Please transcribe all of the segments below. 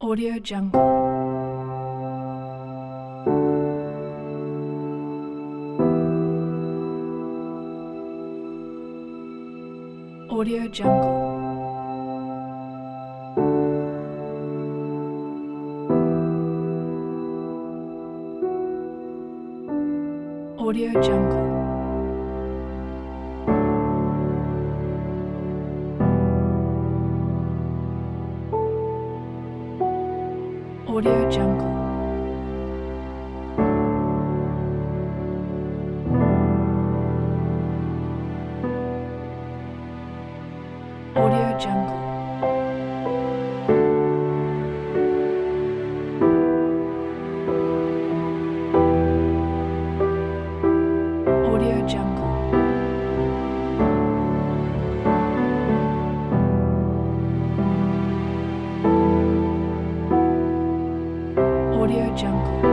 Audio Jungle. Audio Jungle. Audio Jungle. Audio Jungle. Audio Jungle. Audio Jungle. Audio Jungle.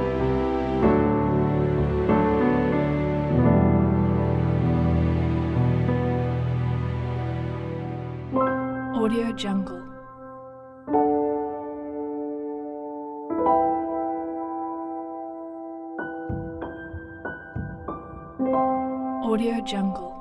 Audio Jungle. Audio Jungle.